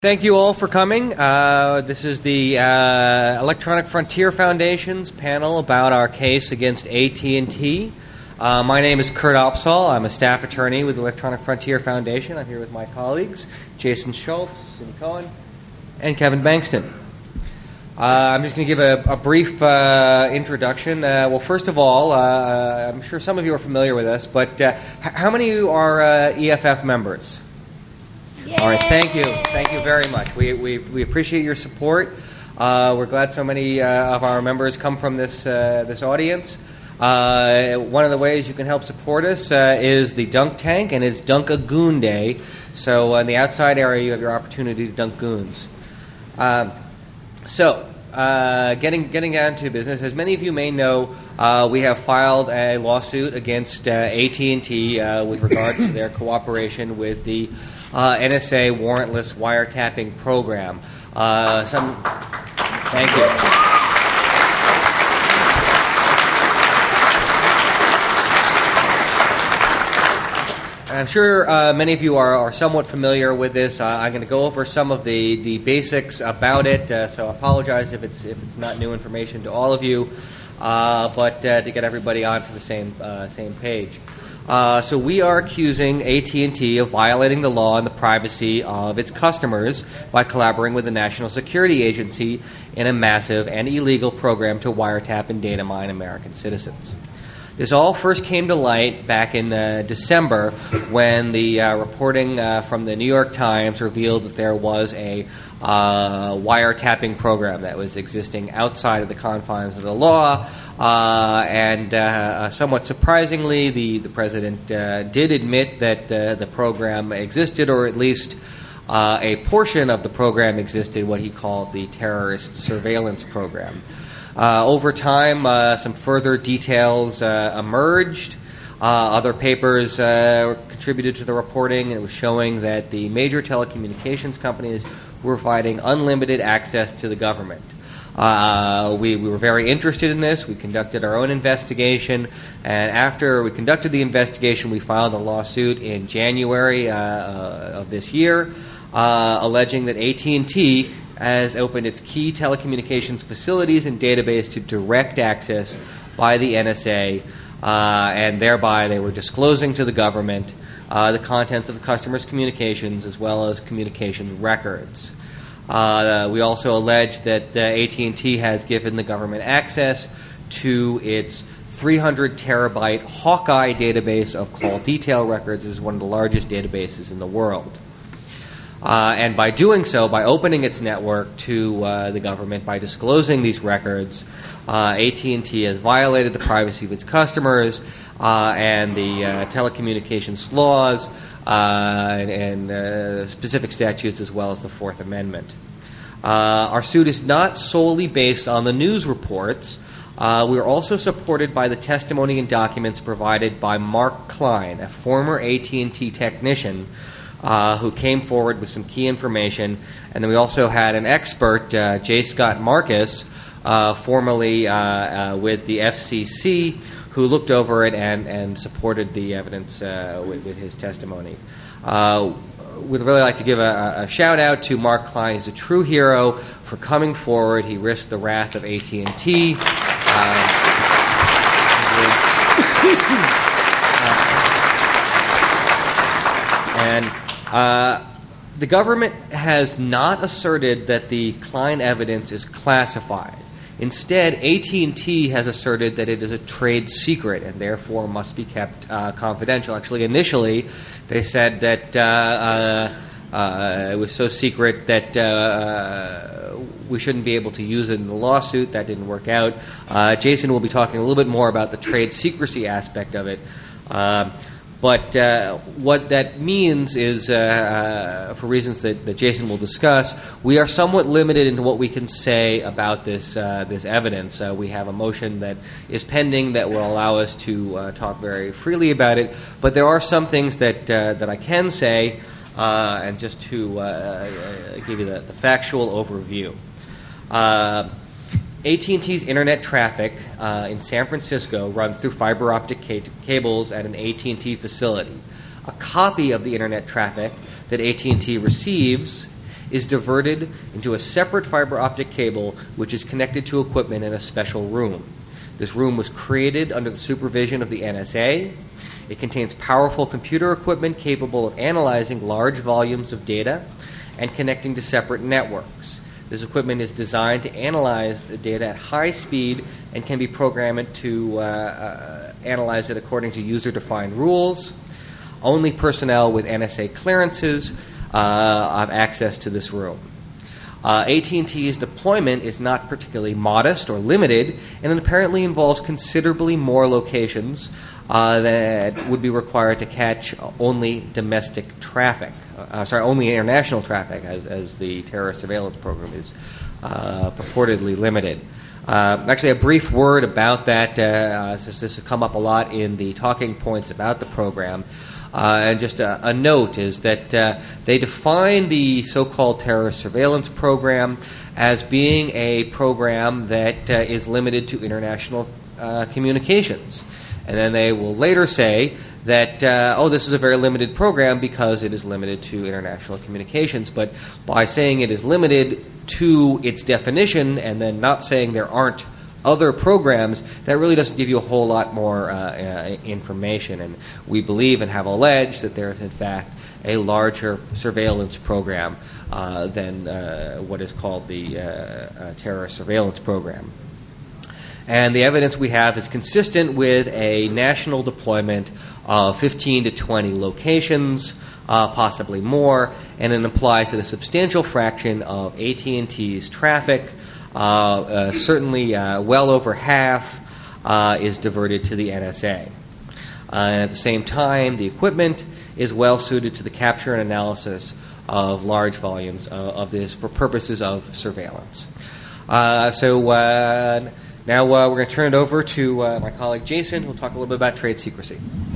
Thank you all for coming. This is the Electronic Frontier Foundation's panel about our case against AT&T. My name is Kurt Opsahl. I'm a staff attorney with the Electronic Frontier Foundation. I'm here with my colleagues, Jason Schultz, Cindy Cohen, and Kevin Bankston. I'm just going to give a brief introduction. Well, first of all, I'm sure some of you are familiar with us, but how many of you are EFF members? Yay! All right, thank you. Thank you very much. We appreciate your support. We're glad so many of our members come from this audience. One of the ways you can help support us is the Dunk Tank, and it's Dunk-a-Goon Day. So in the outside area, you have your opportunity to dunk goons. Getting down to business, as many of you may know, we have filed a lawsuit against AT&T with regard to their cooperation with the NSA warrantless wiretapping program. Thank you. I'm sure many of you are somewhat familiar with this. I'm going to go over some of the basics about it, so I apologize if it's not new information to all of you, but to get everybody onto the same page. So we are accusing AT&T of violating the law and the privacy of its customers by collaborating with the National Security Agency in a massive and illegal program to wiretap and data mine American citizens. This all first came to light back in December when the reporting from the New York Times revealed that there was a wiretapping program that was existing outside of the confines of the law. And somewhat surprisingly, the president did admit that the program existed, or at least a portion of the program existed, what he called the terrorist surveillance program. Over time, some further details emerged. Other papers contributed to the reporting, and it was showing that the major telecommunications companies were providing unlimited access to the government. We were very interested in this. We conducted our own investigation, and after we conducted the investigation, we filed a lawsuit in January of this year, alleging that AT&T has opened its key telecommunications facilities and database to direct access by the NSA, and thereby they were disclosing to the government the contents of the customers' communications as well as communications records. We also allege that AT&T has given the government access to its 300 terabyte Hawkeye database of call detail records. This is one of the largest databases in the world. And by doing so, by opening its network to the government, by disclosing these records, AT&T has violated the privacy of its customers and the telecommunications laws and specific statutes as well as the Fourth Amendment. Our suit is not solely based on the news reports. We are also supported by the testimony and documents provided by Mark Klein, a former AT&T technician who came forward with some key information. And then we also had an expert, J. Scott Marcus, formerly with the FCC, who looked over it and supported the evidence with his testimony. We'd really like to give a shout-out to Mark Klein. He's a true hero for coming forward. He risked the wrath of AT&T. The government has not asserted that the Klein evidence is classified. Instead, AT&T has asserted that it is a trade secret and therefore must be kept confidential. Actually, initially, they said that it was so secret that we shouldn't be able to use it in the lawsuit. That didn't work out. Jason will be talking a little bit more about the trade secrecy aspect of it. But what that means is, for reasons that Jason will discuss, we are somewhat limited in what we can say about this evidence. We have a motion that is pending that will allow us to talk very freely about it. But there are some things that I can say, and just to give you the factual overview. AT&T's internet traffic in San Francisco runs through fiber optic cables at an AT&T facility. A copy of the internet traffic that AT&T receives is diverted into a separate fiber optic cable which is connected to equipment in a special room. This room was created under the supervision of the NSA. It contains powerful computer equipment capable of analyzing large volumes of data and connecting to separate networks. This equipment is designed to analyze the data at high speed and can be programmed to analyze it according to user-defined rules. Only personnel with NSA clearances have access to this room. AT&T's deployment is not particularly modest or limited, and it apparently involves considerably more locations that would be required to catch only domestic traffic. Only international traffic, as the terrorist surveillance program is purportedly limited. Actually, a brief word about that, since this has come up a lot in the talking points about the program. And just a note is that they define the so-called terrorist surveillance program as being a program that is limited to international communications. And then they will later say that, this is a very limited program because it is limited to international communications. But by saying it is limited to its definition and then not saying there aren't other programs, that really doesn't give you a whole lot more information. And we believe and have alleged that there is, in fact, a larger surveillance program than what is called the terrorist surveillance program. And the evidence we have is consistent with a national deployment of 15 to 20 locations, possibly more, and it implies that a substantial fraction of AT&T's traffic, certainly well over half, is diverted to the NSA. And at the same time, the equipment is well suited to the capture and analysis of large volumes of this for purposes of surveillance. Now we're going to turn it over to my colleague Jason, who will talk a little bit about trade secrecy.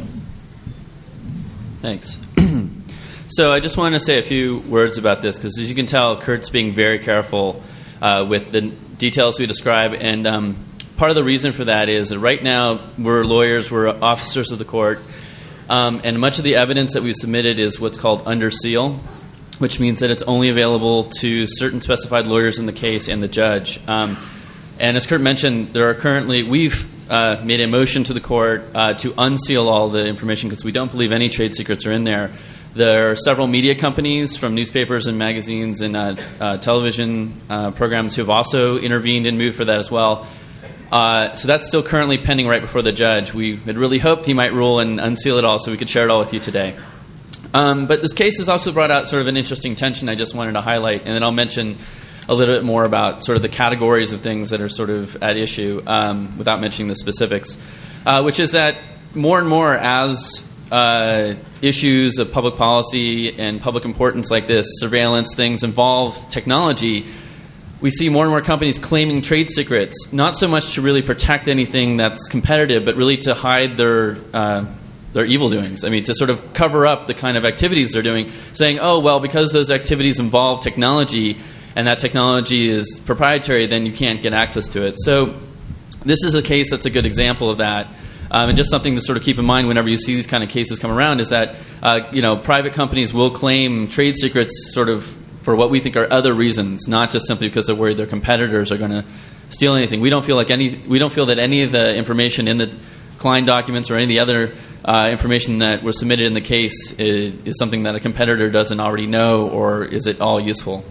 Thanks. So I just wanted to say a few words about this, because as you can tell, Kurt's being very careful with the details we describe, and part of the reason for that is that right now we're lawyers, we're officers of the court, and much of the evidence that we've submitted is what's called under seal, which means that it's only available to certain specified lawyers in the case and the judge. And as Kurt mentioned, we've made a motion to the court to unseal all the information because we don't believe any trade secrets are in there. There are several media companies from newspapers and magazines and television programs who have also intervened and moved for that as well. So that's still currently pending right before the judge. We had really hoped he might rule and unseal it all so we could share it all with you today. But this case has also brought out sort of an interesting tension I just wanted to highlight, and then I'll mention a little bit more about sort of the categories of things that are sort of at issue without mentioning the specifics, which is that more and more as issues of public policy and public importance like this, surveillance things involve technology, we see more and more companies claiming trade secrets, not so much to really protect anything that's competitive, but really to hide their evil doings. I mean, to sort of cover up the kind of activities they're doing, saying, oh, well, because those activities involve technology and that technology is proprietary, then you can't get access to it. So this is a case that's a good example of that. And just something to sort of keep in mind whenever you see these kind of cases come around is that private companies will claim trade secrets sort of for what we think are other reasons, not just simply because they're worried their competitors are going to steal anything. We don't feel that any of the information in the Klein documents or any of the other information that was submitted in the case is something that a competitor doesn't already know, or is it all useful.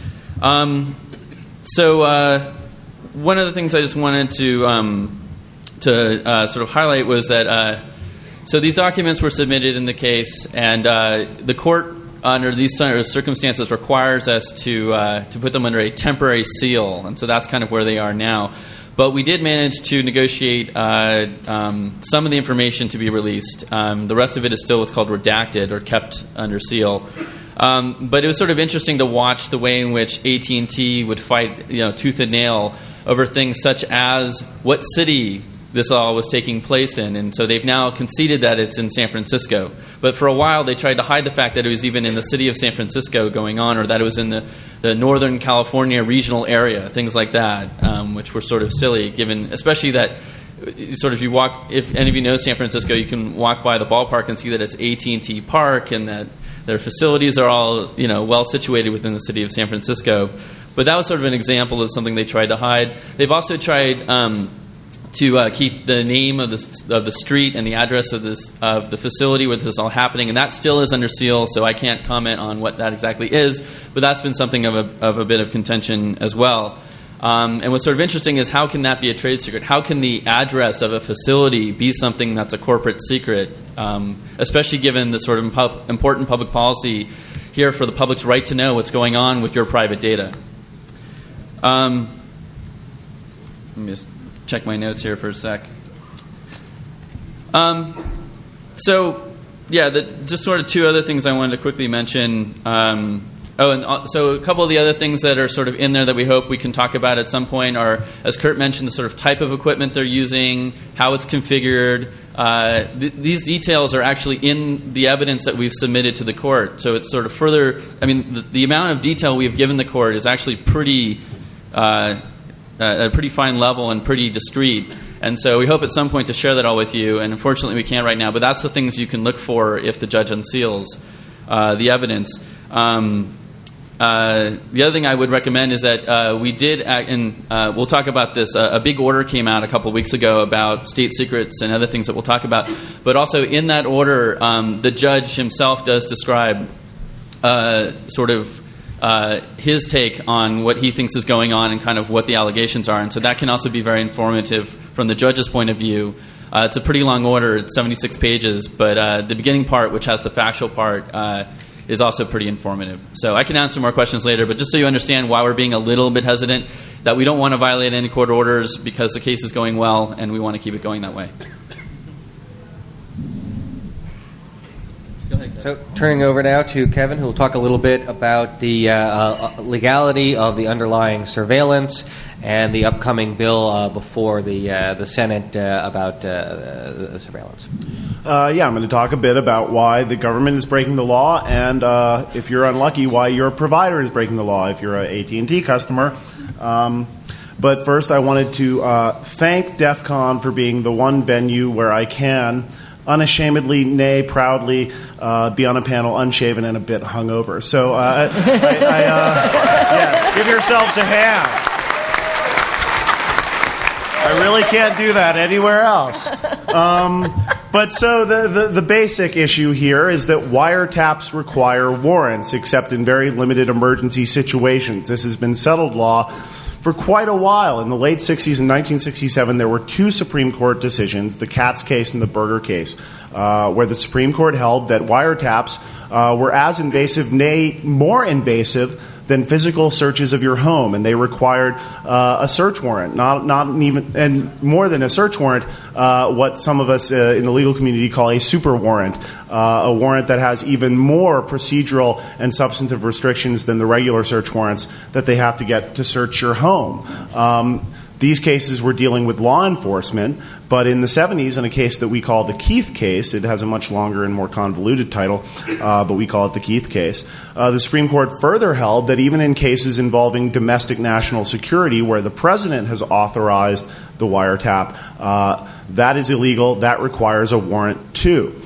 So one of the things I just wanted to sort of highlight was that so these documents were submitted in the case, and the court under these circumstances requires us to put them under a temporary seal, and so that's kind of where they are now. But we did manage to negotiate some of the information to be released. The rest of it is still what's called redacted or kept under seal. But it was sort of interesting to watch the way in which AT&T would fight, tooth and nail over things such as what city this all was taking place in. And so they've now conceded that it's in San Francisco. But for a while they tried to hide the fact that it was even in the city of San Francisco going on, or that it was in the Northern California regional area, things like that, which were sort of silly, given especially that sort of if any of you know San Francisco, you can walk by the ballpark and see that it's AT&T Park, and that Their facilities are all well situated within the city of San Francisco. But that was sort of an example of something they tried to hide. They've also tried to keep the name of the street and the address of the facility where this is all happening, and that still is under seal, so I can't comment on what that exactly is, but that's been something of a bit of contention as well. And what's sort of interesting is, how can that be a trade secret? How can the address of a facility be something that's a corporate secret, especially given the sort of important public policy here for the public's right to know what's going on with your private data? Let me just check my notes here for a sec. Just sort of two other things I wanted to quickly mention. So a couple of the other things that are sort of in there that we hope we can talk about at some point are, as Kurt mentioned, the sort of type of equipment they're using, how it's configured. These details are actually in the evidence that we've submitted to the court. So it's sort of further, the amount of detail we've given the court is actually pretty at a pretty fine level and pretty discreet. And so we hope at some point to share that all with you. And unfortunately, we can't right now. But that's the things you can look for if the judge unseals the evidence. The other thing I would recommend is that we did, we'll talk about this, a big order came out a couple of weeks ago about state secrets and other things that we'll talk about. But also in that order, the judge himself does describe his take on what he thinks is going on and kind of what the allegations are. And so that can also be very informative from the judge's point of view. It's a pretty long order. It's 76 pages. But the beginning part, which has the factual part, is also pretty informative. So I can answer more questions later, but just so you understand why we're being a little bit hesitant, that we don't want to violate any court orders because the case is going well, and we want to keep it going that way. So turning over now to Kevin, who will talk a little bit about the legality of the underlying surveillance and the upcoming bill before the Senate about the surveillance. I'm going to talk a bit about why the government is breaking the law, and if you're unlucky, why your provider is breaking the law if you're an AT&T customer. But first, I wanted to thank DEF CON for being the one venue where I can unashamedly, nay, proudly, be on a panel unshaven and a bit hungover. So, yes, give yourselves a hand. I really can't do that anywhere else. But so the basic issue here is that wiretaps require warrants, except in very limited emergency situations. This has been settled law for quite a while. In the late 60s, in 1967, there were two Supreme Court decisions, the Katz case and the Berger case, where the Supreme Court held that wiretaps were as invasive, nay, more invasive than physical searches of your home, and they required a search warrant, not even, and more than a search warrant, what some of us in the legal community call a super warrant, a warrant that has even more procedural and substantive restrictions than the regular search warrants that they have to get to search your home. These cases were dealing with law enforcement, but in the 70s, in a case that we call the Keith case, it has a much longer and more convoluted title, but we call it the Keith case, the Supreme Court further held that even in cases involving domestic national security where the president has authorized the wiretap, that is illegal. That requires a warrant too.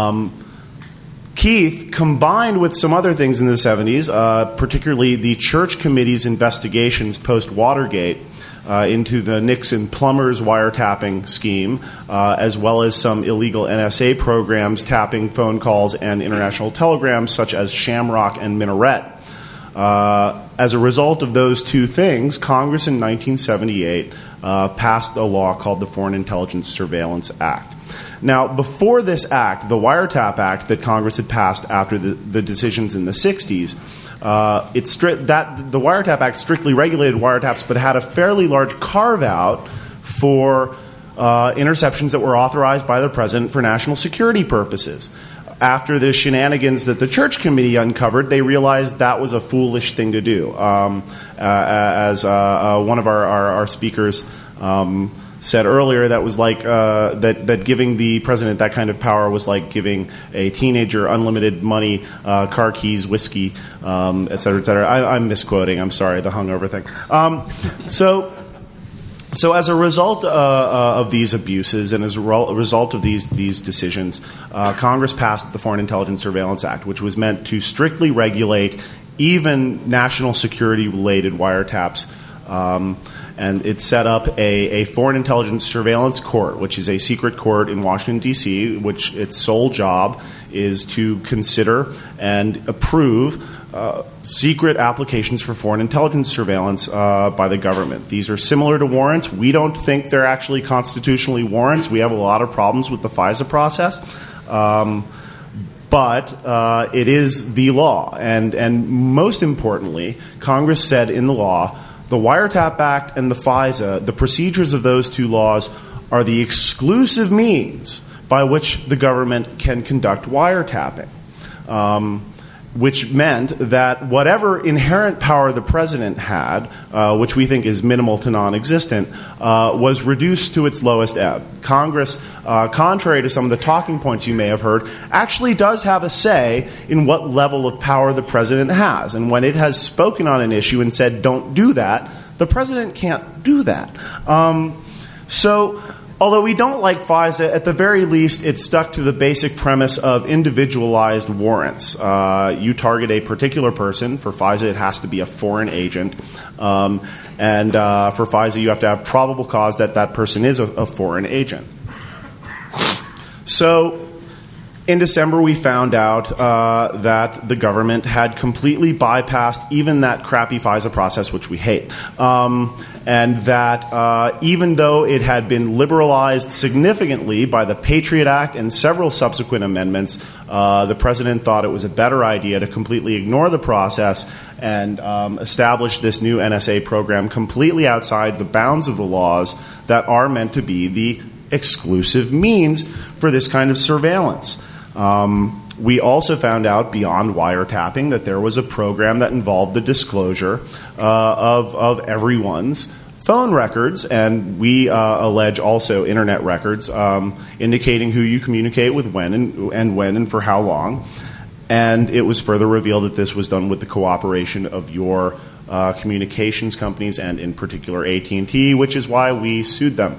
Keith, combined with some other things in the 70s, particularly the Church Committee's investigations post-Watergate, into the Nixon plumbers wiretapping scheme, as well as some illegal NSA programs tapping phone calls and international telegrams such as Shamrock and Minaret. As a result of those two things, Congress in 1978 passed a law called the Foreign Intelligence Surveillance Act. Now, before this act, the Wiretap Act that Congress had passed after the decisions in the 60s, the Wiretap Act strictly regulated wiretaps, but had a fairly large carve-out for interceptions that were authorized by the president for national security purposes. After the shenanigans that the Church Committee uncovered, they realized that was a foolish thing to do. As one of our speakers said earlier, that was like that giving the president that kind of power was like giving a teenager unlimited money, car keys, whiskey, et cetera, et cetera. I'm misquoting. I'm sorry, the hungover thing. So So as a result of these abuses and as a result of these decisions, Congress passed the Foreign Intelligence Surveillance Act, which was meant to strictly regulate even national security-related wiretaps. And it set up a Foreign Intelligence Surveillance Court, which is a secret court in Washington, D.C., which its sole job is to consider and approve secret applications for foreign intelligence surveillance by the government. These are similar to warrants. We don't think they're actually constitutionally warrants. We have a lot of problems with the FISA process. But it is the law. And most importantly, Congress said in the law, the Wiretap Act and the FISA, the procedures of those two laws are the exclusive means by which the government can conduct wiretapping, which meant that whatever inherent power the president had, which we think is minimal to non-existent, was reduced to its lowest ebb. Congress, contrary to some of the talking points you may have heard, actually does have a say in what level of power the president has. And when it has spoken on an issue and said, don't do that, the president can't do that. Although we don't like FISA, at the very least, it stuck to the basic premise of individualized warrants. You target a particular person. For FISA, it has to be a foreign agent. And for FISA, you have to have probable cause that that person is a foreign agent. So in December, we found out that the government had completely bypassed even that crappy FISA process, which we hate. And that even though it had been liberalized significantly by the Patriot Act and several subsequent amendments, the president thought it was a better idea to completely ignore the process and establish this new NSA program completely outside the bounds of the laws that are meant to be the exclusive means for this kind of surveillance. We also found out beyond wiretapping that there was a program that involved the disclosure of everyone's phone records, and we allege also internet records, indicating who you communicate with when and for how long. And it was further revealed that this was done with the cooperation of your communications companies, and in particular AT&T, which is why we sued them.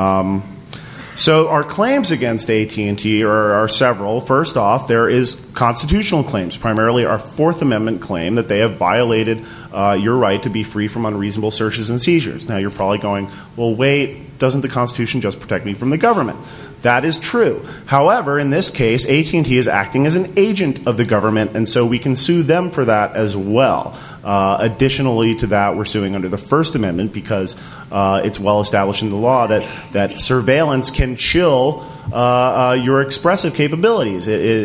So our claims against AT&T are several. First off, there is constitutional claims, primarily our Fourth Amendment claim that they have violated your right to be free from unreasonable searches and seizures. Now, you're probably going, well, wait, doesn't the Constitution just protect me from the government? That is true. However, in this case, AT&T is acting as an agent of the government, and so we can sue them for that as well. Additionally to that, we're suing under the First Amendment because it's well established in the law that surveillance can chill your expressive capabilities.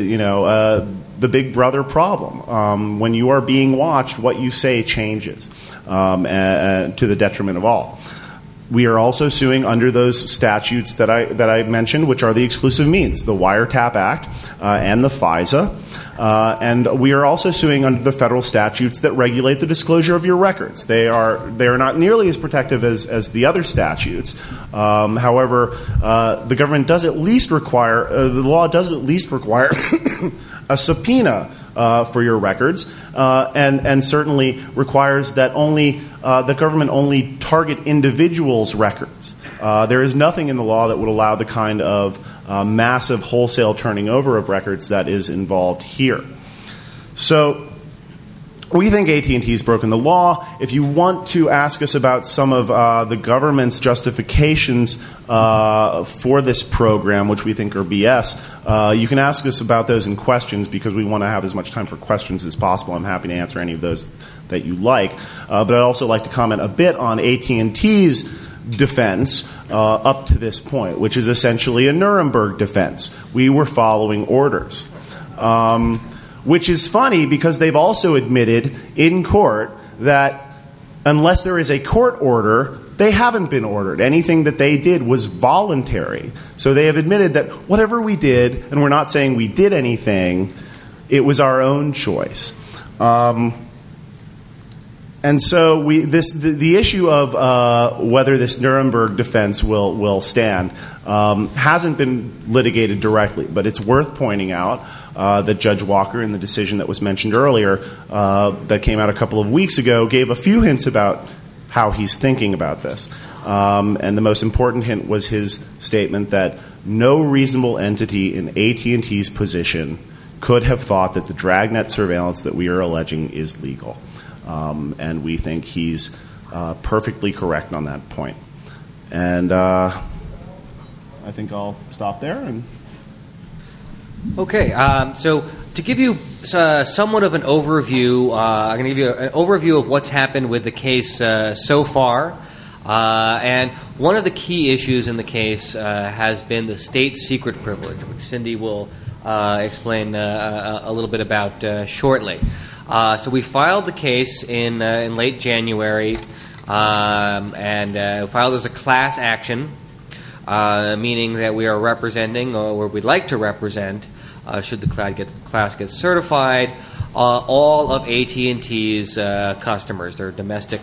The Big Brother problem. When you are being watched, what you say changes to the detriment of all. We are also suing under those statutes that I mentioned, which are the exclusive means, the Wiretap Act and the FISA. And we are also suing under the federal statutes that regulate the disclosure of your records. They are not nearly as protective as the other statutes. However, the government does at least require, the law does at least require a subpoena for your records, and certainly requires that only the government only target individuals' records. There is nothing in the law that would allow the kind of massive wholesale turning over of records that is involved here. So we think AT&T has broken the law. If you want to ask us about some of the government's justifications for this program, which we think are BS, you can ask us about those in questions because we want to have as much time for questions as possible. I'm happy to answer any of those that you like. But I'd also like to comment a bit on AT&T's defense up to this point, which is essentially a Nuremberg defense. We were following orders. Which is funny because they've also admitted in court that unless there is a court order, they haven't been ordered. Anything that they did was voluntary. So they have admitted that whatever we did, and we're not saying we did anything, it was our own choice. And so the issue of whether this Nuremberg defense will stand hasn't been litigated directly, but it's worth pointing out that Judge Walker, in the decision that was mentioned earlier, that came out a couple of weeks ago, gave a few hints about how he's thinking about this. And the most important hint was his statement that no reasonable entity in AT&T's position could have thought that the dragnet surveillance that we are alleging is legal. And we think he's perfectly correct on that point. And I think I'll stop there. Okay, so to give you somewhat of an overview, I'm going to give you an overview of what's happened with the case so far. And one of the key issues in the case has been the state secret privilege, which Cindy will explain a little bit about shortly. So we filed the case in late January, and filed as a class action, meaning that we are representing, or we'd like to represent, should the class get certified, all of AT&T's customers, their domestic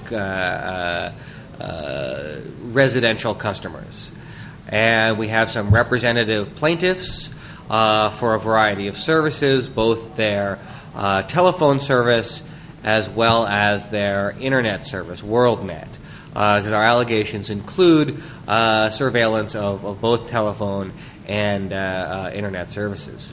residential customers. And we have some representative plaintiffs for a variety of services, both their telephone service as well as their internet service, WorldNet, because our allegations include surveillance of both telephone and internet services.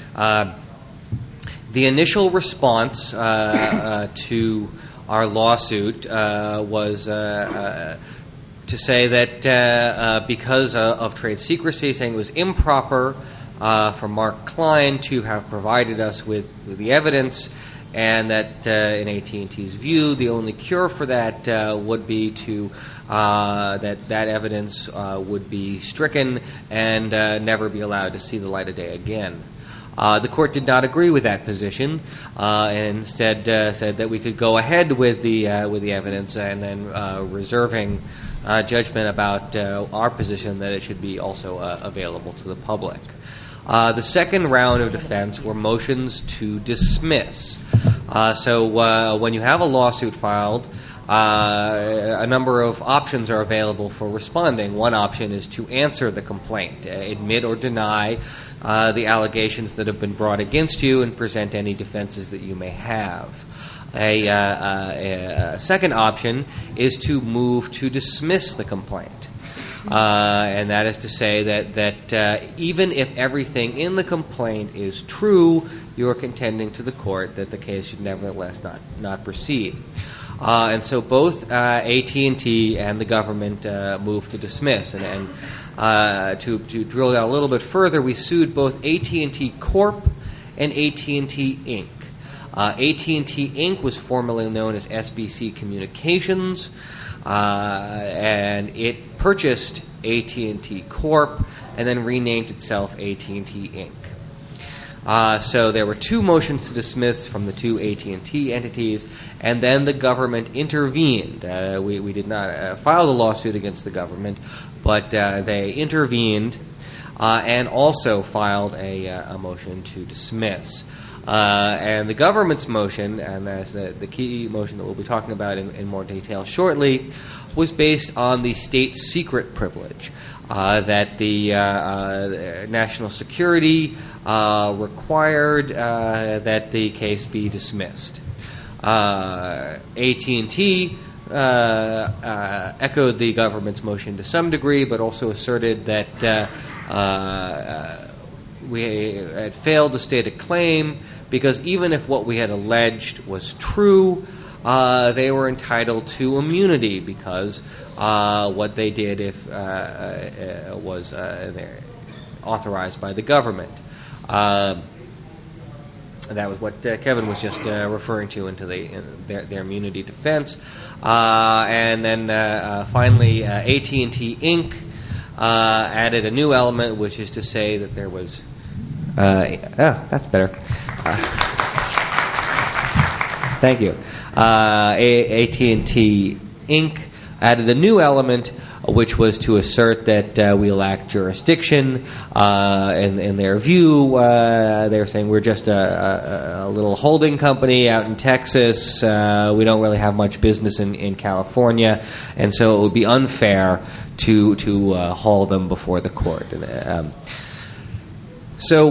The initial response to our lawsuit was to say that because of trade secrecy, saying it was improper for Mark Klein to have provided us with the evidence, and that in AT&T's view, the only cure for that would be to that evidence would be stricken and never be allowed to see the light of day again. The court did not agree with that position, and instead said that we could go ahead with the evidence, and then reserving judgment about our position that it should be also available to the public. The second round of defense were motions to dismiss. So when you have a lawsuit filed, a number of options are available for responding. One option is to answer the complaint, admit or deny the allegations that have been brought against you, and present any defenses that you may have. A second option is to move to dismiss the complaint. And that is to say that even if everything in the complaint is true, you are contending to the court that the case should nevertheless not proceed. And so both AT&T and the government moved to dismiss. And to drill down a little bit further, we sued both AT&T Corp. And AT&T Inc. AT&T Inc. was formerly known as SBC Communications, and it purchased AT&T Corp. And then renamed itself AT&T Inc. So there were two motions to dismiss from the two AT&T entities, and then the government intervened. We did not file the lawsuit against the government, but they intervened and also filed a motion to dismiss. And the government's motion, and that's the key motion that we'll be talking about in more detail shortly, was based on the state secret privilege, that the national security required that the case be dismissed. AT&T echoed the government's motion to some degree, but also asserted that we had failed to state a claim because even if what we had alleged was true, they were entitled to immunity because what they did was authorized by the government. That was what Kevin was just referring to into their immunity defense. And then finally, AT&T Inc. Added a new element, which is to say that there was... that's better. Thank you. AT&T Inc. added a new element, which was to assert that we lack jurisdiction. In their view, they're saying we're just a little holding company out in Texas. We don't really have much business in California, and so it would be unfair to haul them before the court. So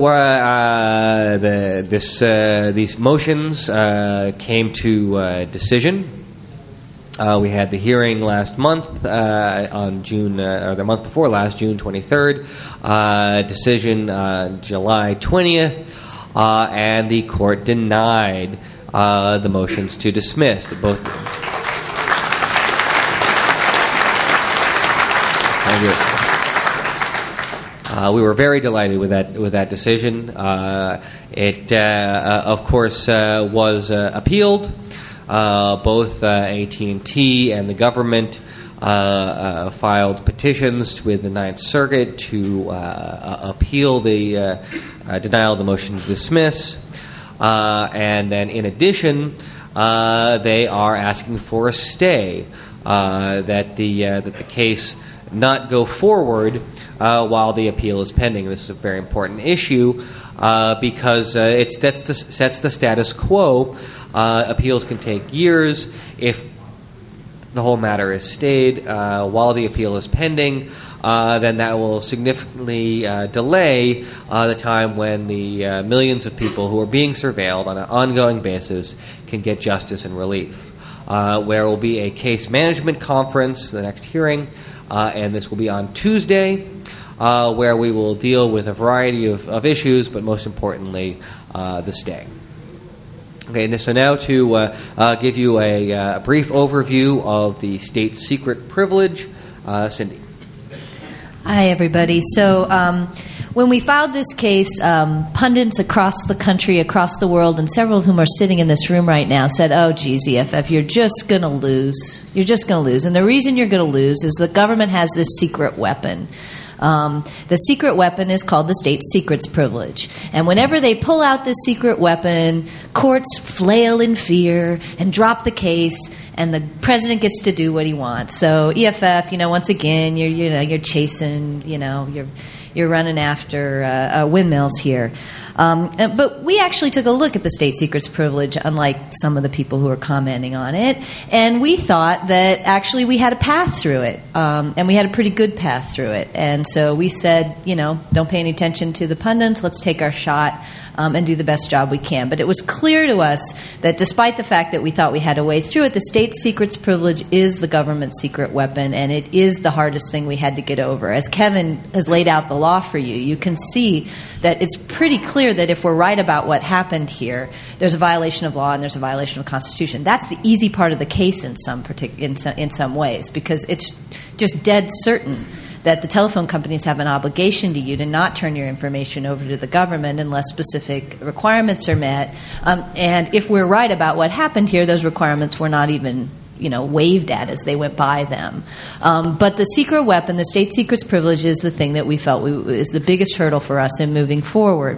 these motions came to decision. We had the hearing last month on June, or the month before last, June 23rd. Decision July 20th, and the court denied the motions to dismiss. Both. Thank you. We were very delighted with that decision. It, of course, was appealed. Both AT&T and the government filed petitions with the Ninth Circuit to appeal the denial of the motion to dismiss. And then, in addition, they are asking for a stay, that the case not go forward while the appeal is pending. This is a very important issue because it sets the status quo. Appeals can take years. If the whole matter is stayed while the appeal is pending, then that will significantly delay the time when the millions of people who are being surveilled on an ongoing basis can get justice and relief. There will be a case management conference, the next hearing, and this will be on Tuesday, where we will deal with a variety of issues, but most importantly, the stay. Okay, so now to give you a brief overview of the state secret privilege, Cindy. Hi, everybody. So when we filed this case, pundits across the country, across the world, and several of whom are sitting in this room right now said, oh, geez, EFF, you're just going to lose. You're just going to lose. And the reason you're going to lose is the government has this secret weapon. The secret weapon is called the state secrets privilege. And whenever they pull out this secret weapon, courts flail in fear and drop the case, and the president gets to do what he wants. So EFF, once again, you're chasing, you're running after windmills here. But we actually took a look at the state secrets privilege, unlike some of the people who are commenting on it, and we thought that actually we had a path through it, and we had a pretty good path through it. And so we said, don't pay any attention to the pundits, let's take our shot and do the best job we can. But it was clear to us that despite the fact that we thought we had a way through it, the state secrets privilege is the government's secret weapon, and it is the hardest thing we had to get over. As Kevin has laid out the law for you, you can see that it's pretty clear that if we're right about what happened here, there's a violation of law and there's a violation of the Constitution. That's the easy part of the case in some ways, because it's just dead certain that the telephone companies have an obligation to you to not turn your information over to the government unless specific requirements are met. And if we're right about what happened here, those requirements were not even waved at as they went by them. But the secret weapon, the state secrets privilege, is the thing that we felt is the biggest hurdle for us in moving forward.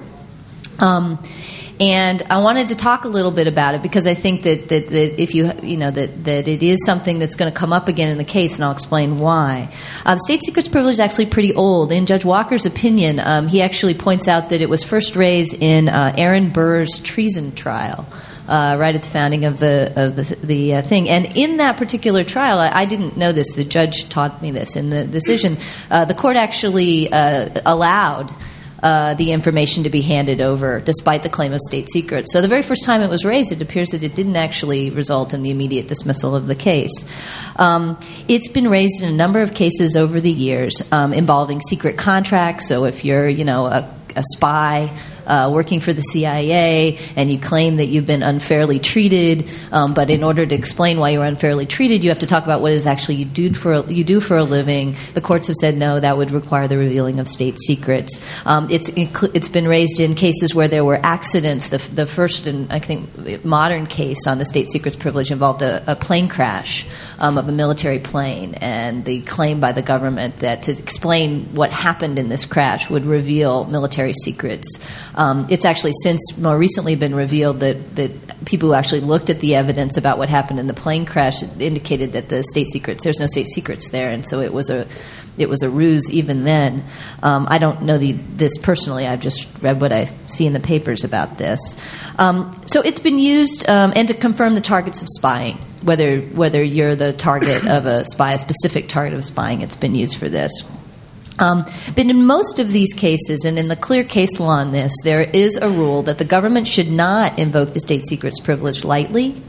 And I wanted to talk a little bit about it because I think that if that it is something that's going to come up again in the case, and I'll explain why. The state secrets privilege is actually pretty old. In Judge Walker's opinion, he actually points out that it was first raised in Aaron Burr's treason trial. Right at the founding of the thing. And in that particular trial, I didn't know this. The judge taught me this in the decision. The court actually allowed the information to be handed over despite the claim of state secrets. So the very first time it was raised, it appears that it didn't actually result in the immediate dismissal of the case. It's been raised in a number of cases over the years involving secret contracts. So if you're, a spy working for the CIA and you claim that you've been unfairly treated, but in order to explain why you were unfairly treated, you have to talk about what is actually you do for a living. The courts have said no, that would require the revealing of state secrets. It's been raised in cases where there were accidents. The first and I think modern case on the state secrets privilege involved a plane crash of a military plane, and the claim by the government that to explain what happened in this crash would reveal military secrets. It's actually since more recently been revealed that people who actually looked at the evidence about what happened in the plane crash indicated that there's no state secrets there, and so it was a ruse even then. I don't know this personally. I've just read what I see in the papers about this. So it's been used and to confirm the targets of spying, whether you're the target of a spy, a specific target of spying, it's been used for this. But in most of these cases, and in the clear case law on this, there is a rule that the government should not invoke the state secrets privilege lightly,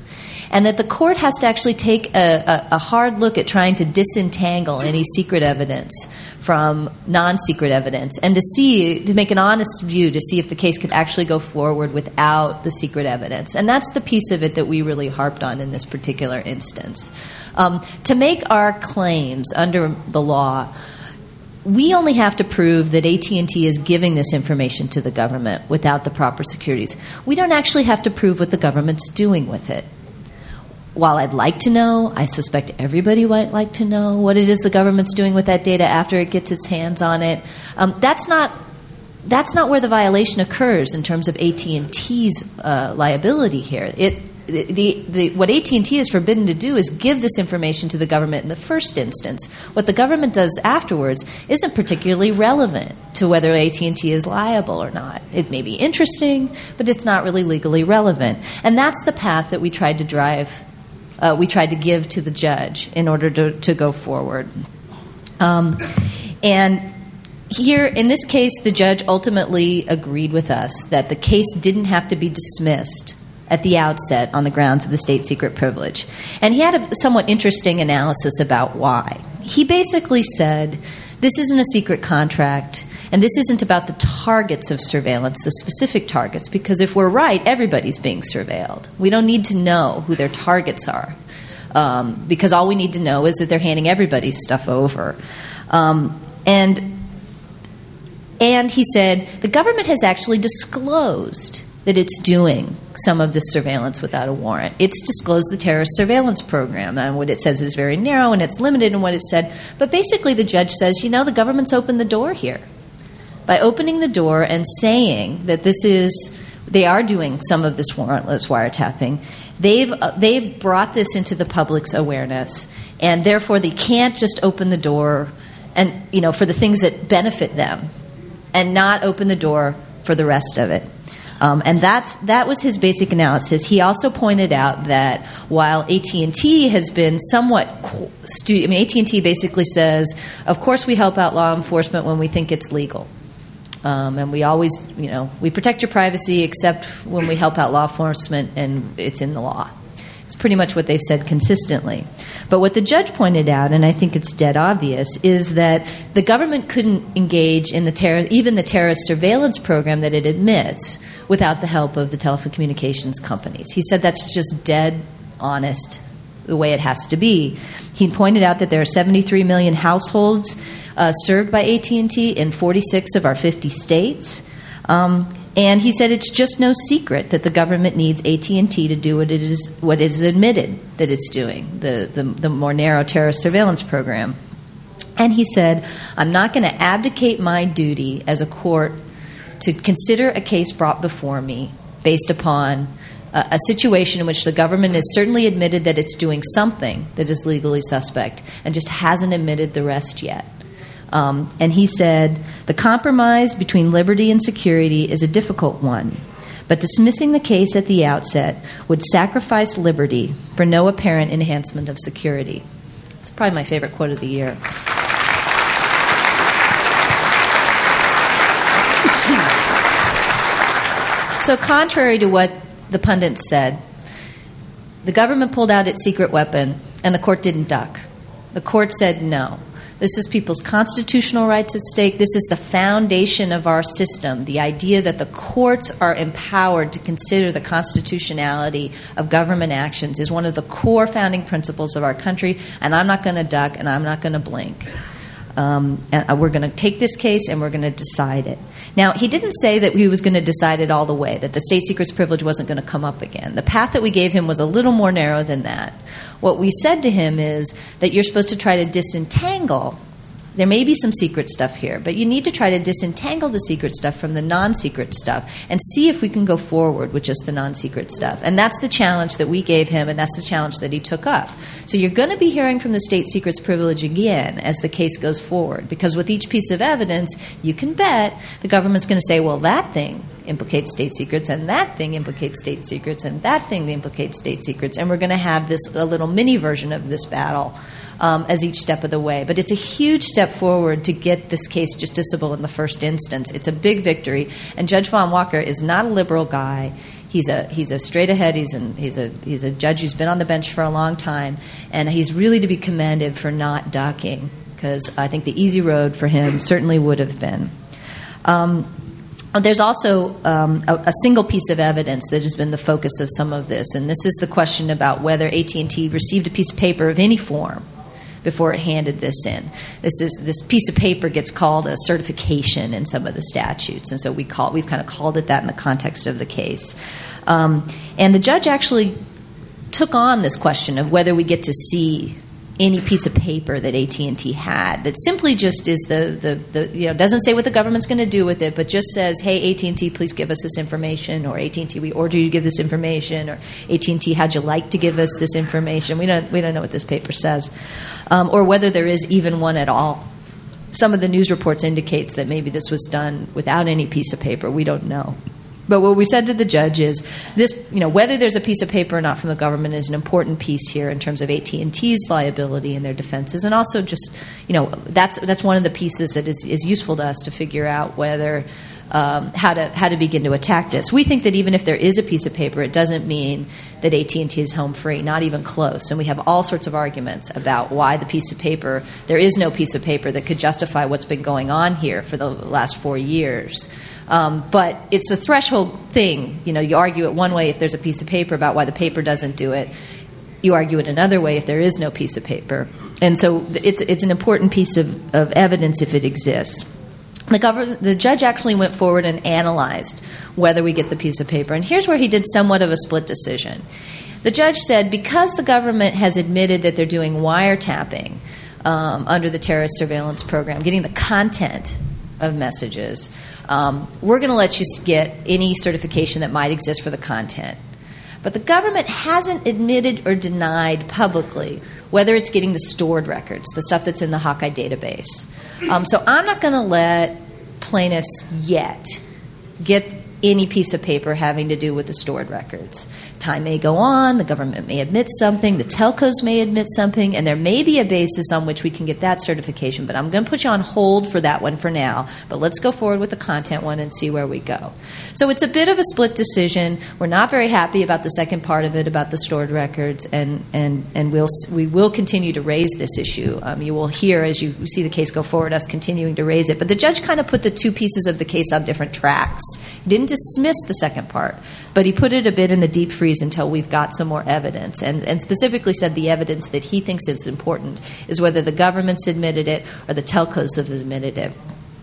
and that the court has to actually take a hard look at trying to disentangle any secret evidence from non-secret evidence, and to make an honest view to see if the case could actually go forward without the secret evidence. And that's the piece of it that we really harped on in this particular instance. To make our claims under the law, we only have to prove that AT&T is giving this information to the government without the proper securities. We don't actually have to prove what the government's doing with it. While I'd like to know, I suspect everybody might like to know what it is the government's doing with that data after it gets its hands on it. That's not where the violation occurs in terms of AT&T's liability here. What AT&T is forbidden to do is give this information to the government in the first instance. What the government does afterwards isn't particularly relevant to whether AT&T is liable or not. It may be interesting, but it's not really legally relevant. And that's the path that we tried to drive. We tried to give to the judge in order to go forward. And here, in this case, the judge ultimately agreed with us that the case didn't have to be dismissed at the outset on the grounds of the state secret privilege. And he had a somewhat interesting analysis about why. He basically said, this isn't a secret contract, and this isn't about the targets of surveillance, the specific targets, because if we're right, everybody's being surveilled. We don't need to know who their targets are, because all we need to know is that they're handing everybody's stuff over. And he said, the government has actually disclosed that it's doing some of this surveillance without a warrant. It's disclosed the terrorist surveillance program, and what it says is very narrow and it's limited in what it said. But basically the judge says, the government's opened the door here. By opening the door and saying that they are doing some of this warrantless wiretapping, they've brought this into the public's awareness, and therefore they can't just open the door and for the things that benefit them and not open the door for the rest of it. And that was his basic analysis. He also pointed out that while AT&T has been somewhat AT&T basically says, of course we help out law enforcement when we think it's legal. And we always, we protect your privacy except when we help out law enforcement and it's in the law. It's pretty much what they've said consistently. But what the judge pointed out, and I think it's dead obvious, is that the government couldn't engage in even the terrorist surveillance program that it admits without the help of the telecommunications companies. He said that's just dead honest, the way it has to be. He pointed out that there are 73 million households served by AT&T in 46 of our 50 states. And he said it's just no secret that the government needs AT&T to do what is admitted that it's doing, the more narrow terrorist surveillance program. And he said, I'm not going to abdicate my duty as a court to consider a case brought before me based upon a situation in which the government has certainly admitted that it's doing something that is legally suspect and just hasn't admitted the rest yet. And he said, the compromise between liberty and security is a difficult one, but dismissing the case at the outset would sacrifice liberty for no apparent enhancement of security. It's probably my favorite quote of the year. So contrary to what the pundits said, the government pulled out its secret weapon and the court didn't duck. The court said no. This is people's constitutional rights at stake. This is the foundation of our system, the idea that the courts are empowered to consider the constitutionality of government actions is one of the core founding principles of our country, and I'm not going to duck and I'm not going to blink. And we're going to take this case and we're going to decide it. Now, he didn't say that he was going to decide it all the way, that the state secrets privilege wasn't going to come up again. The path that we gave him was a little more narrow than that. What we said to him is that you're supposed to try to disentangle. There may be some secret stuff here, but you need to try to disentangle the secret stuff from the non-secret stuff and see if we can go forward with just the non-secret stuff. And that's the challenge that we gave him, and that's the challenge that he took up. So you're going to be hearing from the state secrets privilege again as the case goes forward, because with each piece of evidence, you can bet the government's going to say, well, that thing implicates state secrets, and that thing implicates state secrets, and that thing implicates state secrets. And we're going to have a little mini version of this battle as each step of the way. But it's a huge step forward to get this case justiciable in the first instance. It's a big victory. And Judge Von Walker is not a liberal guy. He's a straight ahead. He's a judge who's been on the bench for a long time, and he's really to be commended for not ducking, because I think the easy road for him certainly would have been. There's also a single piece of evidence that has been the focus of some of this, and this is the question about whether AT&T received a piece of paper of any form before it handed this in. This piece of paper gets called a certification in some of the statutes, and so we've kind of called it that in the context of the case. And the judge actually took on this question of whether we get to see any piece of paper that AT&T had that simply just is doesn't say what the government's going to do with it, but just says, hey, AT&T, please give us this information, or AT&T, we order you to give this information, or AT&T, how'd you like to give us this information? We don't know what this paper says, or whether there is even one at all. Some of the news reports indicates that maybe this was done without any piece of paper. We don't know. But what we said to the judge is this: whether there's a piece of paper or not from the government is an important piece here in terms of AT&T's liability and their defenses, and also just that's one of the pieces that is useful to us to figure out whether how to begin to attack this. We think that even if there is a piece of paper, it doesn't mean that AT&T is home free, not even close. And we have all sorts of arguments about why there is no piece of paper that could justify what's been going on here for the last 4 years. But it's a threshold thing. You argue it one way if there's a piece of paper about why the paper doesn't do it. You argue it another way if there is no piece of paper. And so it's an important piece of evidence if it exists. The judge actually went forward and analyzed whether we get the piece of paper. And here's where he did somewhat of a split decision. The judge said because the government has admitted that they're doing wiretapping under the terrorist surveillance program, getting the content of messages, we're going to let you get any certification that might exist for the content. But the government hasn't admitted or denied publicly whether it's getting the stored records, the stuff that's in the Hawkeye database. So I'm not going to let plaintiffs yet get any piece of paper having to do with the stored records. Time may go on, the government may admit something, the telcos may admit something, and there may be a basis on which we can get that certification, but I'm going to put you on hold for that one for now, but let's go forward with the content one and see where we go. So it's a bit of a split decision. We're not very happy about the second part of it, about the stored records, and we will continue to raise this issue. You will hear, as you see the case go forward, us continuing to raise it. But the judge kind of put the two pieces of the case on different tracks. He didn't dismiss the second part, but he put it a bit in the deep freeze until we've got some more evidence, and specifically said the evidence that he thinks is important is whether the government's admitted it or the telcos have admitted it.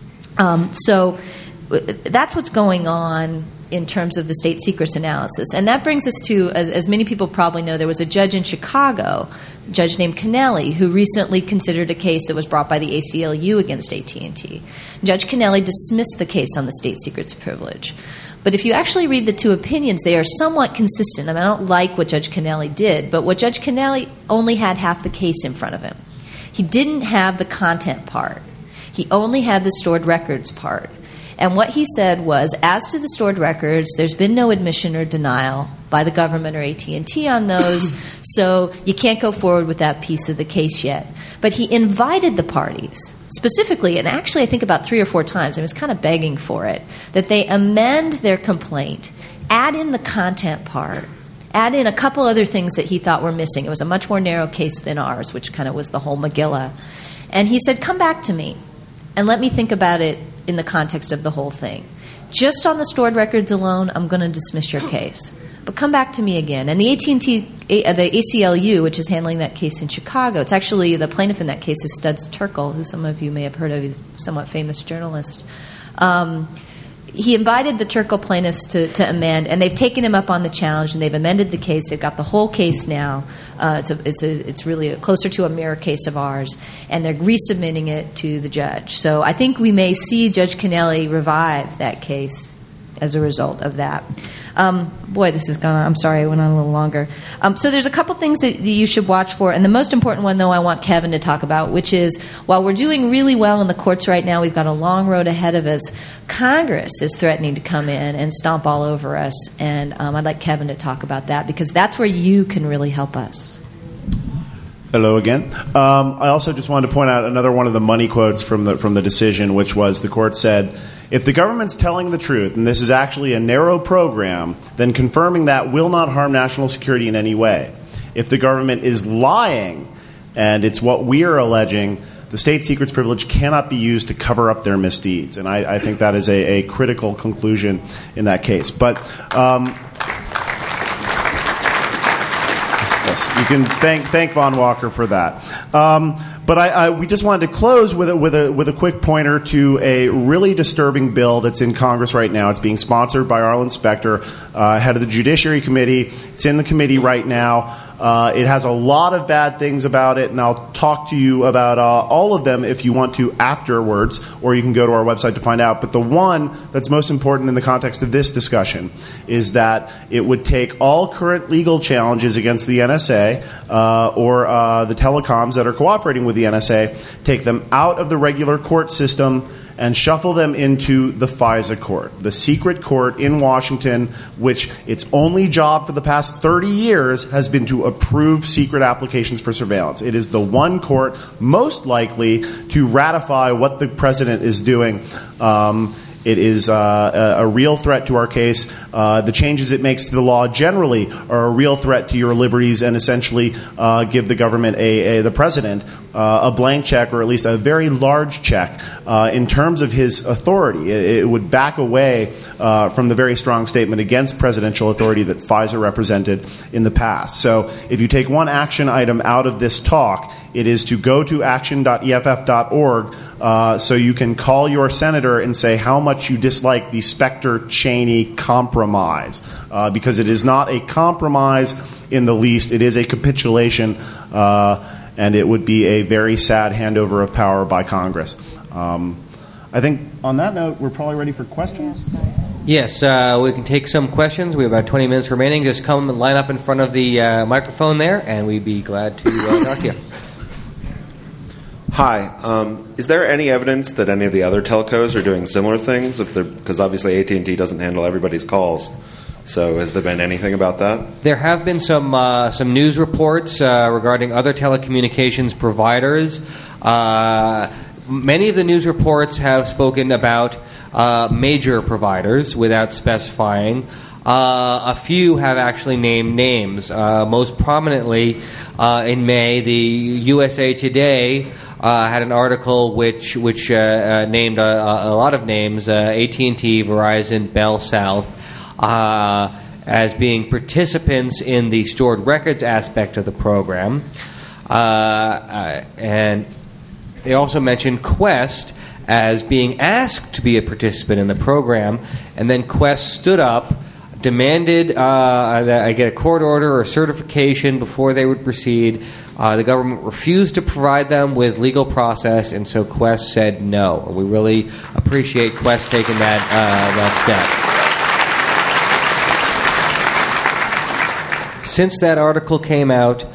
So that's what's going on in terms of the state secrets analysis. And that brings us to, as many people probably know, there was a judge in Chicago, a judge named Kennelly, who recently considered a case that was brought by the ACLU against AT&T. Judge Kennelly dismissed the case on the state secrets privilege. But if you actually read the two opinions, they are somewhat consistent. I mean, I don't like what Judge Kennelly did, but what Judge Kennelly only had half the case in front of him. He didn't have the content part. He only had the stored records part. And what he said was, as to the stored records, there's been no admission or denial by the government or AT&T on those, so you can't go forward with that piece of the case yet. But he invited the parties, specifically, and actually I think about 3 or 4 times, I was kind of begging for it, that they amend their complaint, add in the content part, add in a couple other things that he thought were missing. It was a much more narrow case than ours, which kind of was the whole Megillah. And he said, come back to me and let me think about it in the context of the whole thing. Just on the stored records alone, I'm going to dismiss your case. But come back to me again. And the the ACLU, which is handling that case in Chicago, it's actually the plaintiff in that case is Studs Terkel, who some of you may have heard of. He's a somewhat famous journalist. He invited the Terkel plaintiffs to amend, and they've taken him up on the challenge, and they've amended the case. They've got the whole case now. It's really closer to a mirror case of ours, and they're resubmitting it to the judge. So I think we may see Judge Kennelly revive that case as a result of that. Boy, this has gone on. I'm sorry, it went on a little longer. So there's a couple things that you should watch for, and the most important one, though, I want Kevin to talk about, which is while we're doing really well in the courts right now, we've got a long road ahead of us. Congress is threatening to come in and stomp all over us, and I'd like Kevin to talk about that because that's where you can really help us. Hello again. I also just wanted to point out another one of the money quotes from the decision, which was the court said, If the government's telling the truth, and this is actually a narrow program, then confirming that will not harm national security in any way. If the government is lying, and it's what we are alleging, the state secrets privilege cannot be used to cover up their misdeeds. And I think that is a critical conclusion in that case. But yes, you can thank Von Walker for that. But we just wanted to close with a quick pointer to a really disturbing bill that's in Congress right now. It's being sponsored by Arlen Specter, head of the Judiciary Committee. It's in the committee right now. It has a lot of bad things about it, and I'll talk to you about all of them if you want to afterwards, or you can go to our website to find out. But the one that's most important in the context of this discussion is that it would take all current legal challenges against the NSA or the telecoms that are cooperating with the NSA, take them out of the regular court system and shuffle them into the FISA court, the secret court in Washington, which its only job for the past 30 years has been to approve secret applications for surveillance. It is the one court most likely to ratify what the president is doing. It is a real threat to our case. The changes it makes to the law generally are a real threat to your liberties and essentially give the government, the president, a blank check, or at least a very large check in terms of his authority. It would back away from the very strong statement against presidential authority that FISA represented in the past. So if you take one action item out of this talk, it is to go to action.eff.org so you can call your senator and say how much you dislike the Specter-Cheney compromise, because it is not a compromise in the least. It is a capitulation, and it would be a very sad handover of power by Congress. I think on that note, we're probably ready for questions. Yes, we can take some questions. We have about 20 minutes remaining. Just come and line up in front of the microphone there, and we'd be glad to talk to you. Hi. Is there any evidence that any of the other telcos are doing similar things? Because obviously AT&T doesn't handle everybody's calls. So has there been anything about that? There have been some news reports regarding other telecommunications providers. Many of the news reports have spoken about major providers without specifying. A few have actually named names. Most prominently, in May, the USA Today had an article which named a lot of names: AT&T, Verizon, Bell South, as being participants in the stored records aspect of the program, and they also mentioned Qwest as being asked to be a participant in the program, and then Qwest stood up, demanded that I get a court order or certification before they would proceed. The government refused to provide them with legal process, and so Qwest said no. We really appreciate Qwest taking that step. Since that article came out,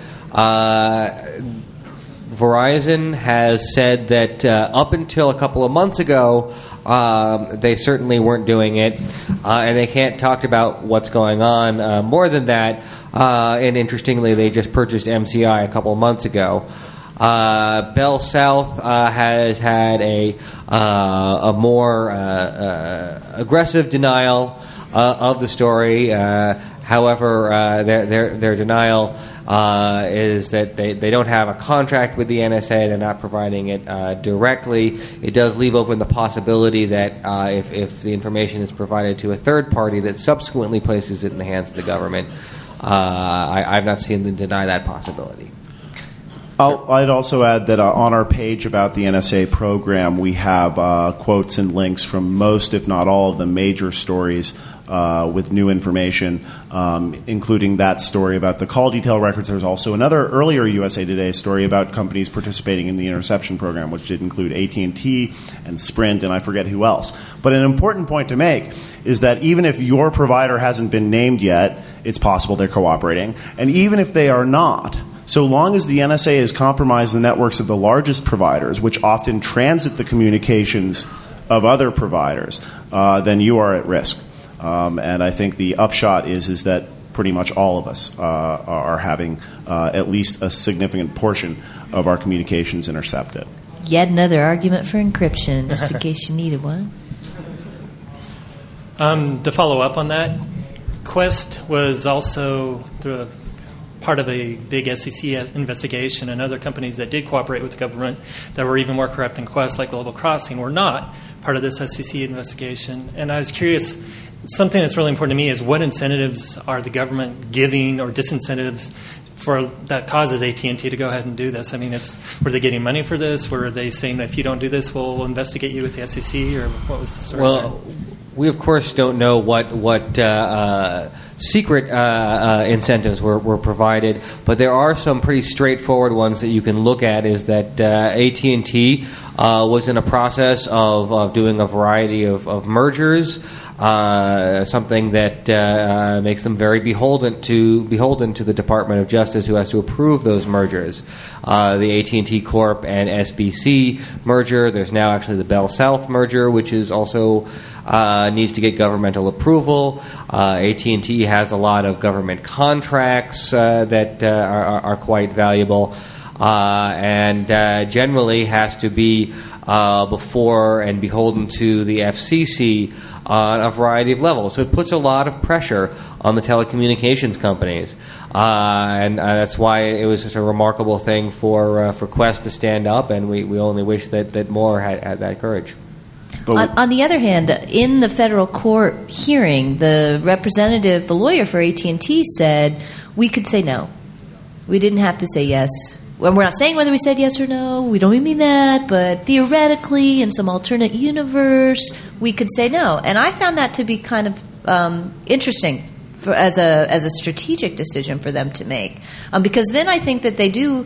Verizon has said that up until a couple of months ago, they certainly weren't doing it, and they can't talk about what's going on. More than that, and interestingly, they just purchased MCI a couple of months ago. Bell South has had a more aggressive denial of the story. However, their denial is that they don't have a contract with the NSA. They're not providing it directly. It does leave open the possibility that if the information is provided to a third party that subsequently places it in the hands of the government, I've not seen them deny that possibility. I'd also add that on our page about the NSA program, we have quotes and links from most, if not all, of the major stories with new information, including that story about the call detail records. There's also another earlier USA Today story about companies participating in the interception program, which did include AT&T and Sprint, and I forget who else. But an important point to make is that even if your provider hasn't been named yet, it's possible they're cooperating. And even if they are not, so long as the NSA has compromised the networks of the largest providers, which often transit the communications of other providers, then you are at risk. And I think the upshot is that pretty much all of us are having at least a significant portion of our communications intercepted. Yet another argument for encryption, just in case you needed one. To follow up on that, Quest was also part of a big SEC investigation, and other companies that did cooperate with the government that were even more corrupt than Quest, like Global Crossing, were not part of this SEC investigation. And I was curious, something that's really important to me is what incentives are the government giving or disincentives for that causes AT&T to go ahead and do this? I mean, were they getting money for this? Were they saying that if you don't do this, we'll investigate you with the SEC, or what was the story? Well, we of course don't know what secret incentives were provided, but there are some pretty straightforward ones that you can look at. Is that AT&T was in a process of doing a variety of mergers, something that makes them very beholden to the Department of Justice, who has to approve those mergers. The AT&T Corp and SBC merger. There's now actually the Bell South merger, which is also needs to get governmental approval. AT&T has a lot of government contracts that are quite valuable, and generally has to be before and beholden to the FCC on a variety of levels. So it puts a lot of pressure on the telecommunications companies, and that's why it was such a remarkable thing for Quest to stand up, and we only wish that more had that courage. On the other hand, in the federal court hearing, the lawyer for AT&T said we could say no. We didn't have to say yes. Well, we're not saying whether we said yes or no. We don't even mean that. But theoretically, in some alternate universe, we could say no. And I found that to be kind of interesting as a strategic decision for them to make. Because then I think that they do,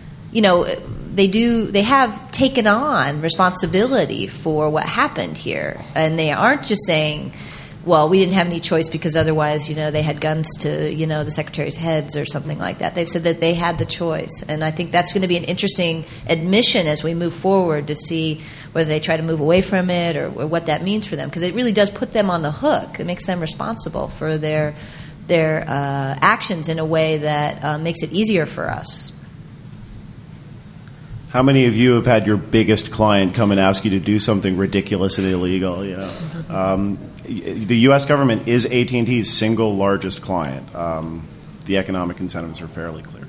they have taken on responsibility for what happened here, and they aren't just saying, well, we didn't have any choice because otherwise, they had guns to, the secretary's heads or something like that. They've said that they had the choice, and I think that's going to be an interesting admission as we move forward to see whether they try to move away from it or what that means for them, because it really does put them on the hook. It makes them responsible for their actions in a way that makes it easier for us. How many of you have had your biggest client come and ask you to do something ridiculous and illegal? The U.S. government is AT&T's single largest client. The economic incentives are fairly clear.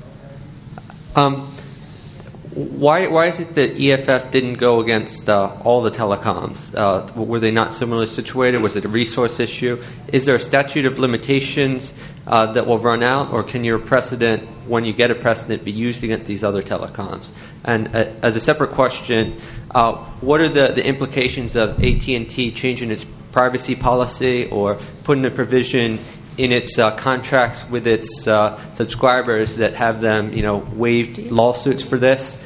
Why is it that EFF didn't go against all the telecoms? Were they not similarly situated? Was it a resource issue? Is there a statute of limitations that will run out, or can your precedent, when you get a precedent, be used against these other telecoms? And as a separate question, what are the implications of AT&T changing its privacy policy or putting a provision in its contracts with its subscribers that have them, waive lawsuits for this?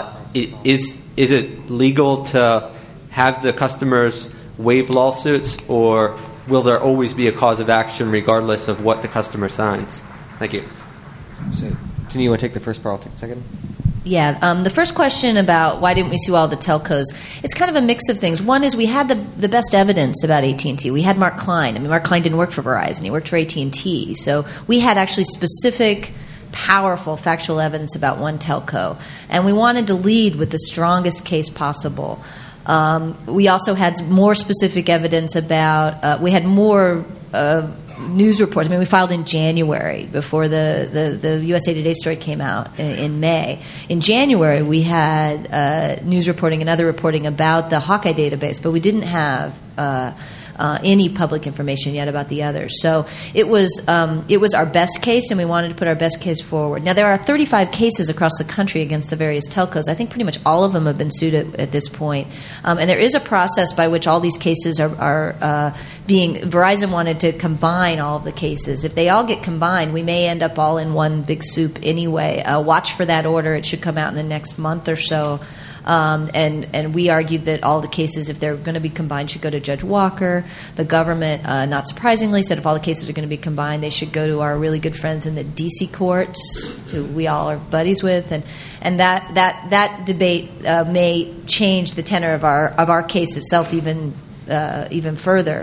Is it legal to have the customers waive lawsuits, or will there always be a cause of action regardless of what the customer signs? Thank you. So, do you want to take the first part? I'll take the second. Yeah, the first question about why didn't we sue all the telcos, it's kind of a mix of things. One is we had the best evidence about AT&T. We had Mark Klein. I mean, Mark Klein didn't work for Verizon. He worked for AT&T. So we had actually specific, powerful, factual evidence about one telco. And we wanted to lead with the strongest case possible. We also had more specific evidence about, we had more news reports. I mean, we filed in January before the USA Today story came out in May. In January, we had news reporting and other reporting about the Hawkeye database, but we didn't have any public information yet about the others. So it was our best case, and we wanted to put our best case forward. Now, there are 35 cases across the country against the various telcos. I think pretty much all of them have been sued at this point. And there is a process by which all these cases are being – Verizon wanted to combine all of the cases. If they all get combined, we may end up all in one big soup anyway. Watch for that order. It should come out in the next month or so. And we argued that all the cases, if they're going to be combined, should go to Judge Walker. The government, not surprisingly, said if all the cases are going to be combined, they should go to our really good friends in the D.C. courts, who we all are buddies with. And that debate may change the tenor of our case itself even further.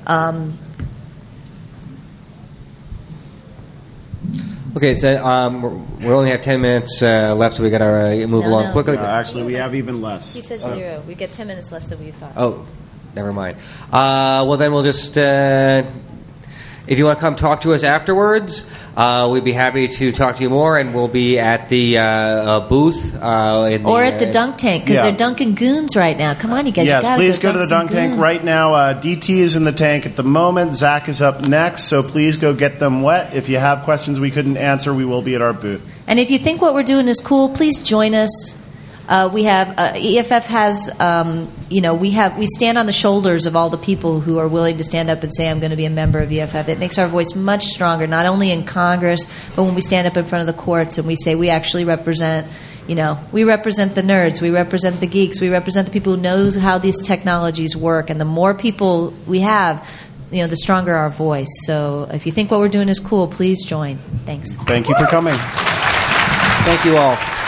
Okay, so we only have 10 minutes left, so we got to move along quickly. Actually, we have even less. He said 0. We get 10 minutes less than we thought. Oh, never mind. Well, then we'll just. If you want to come talk to us afterwards, we'd be happy to talk to you more, and we'll be at the booth at the dunk tank, because they're dunking goons right now. Come on, you guys! Yes, you please go to the dunk tank right now. DT is in the tank at the moment. Zach is up next, so please go get them wet. If you have questions we couldn't answer, we will be at our booth. And if you think what we're doing is cool, please join us. We have EFF has we stand on the shoulders of all the people who are willing to stand up and say, I'm going to be a member of EFF. It makes our voice much stronger, not only in Congress, but when we stand up in front of the courts and we say we actually represent, we represent the nerds, we represent the geeks, we represent the people who know how these technologies work. And the more people we have, the stronger our voice. So if you think what we're doing is cool, please join. Thanks. Thank you for coming. Thank you all.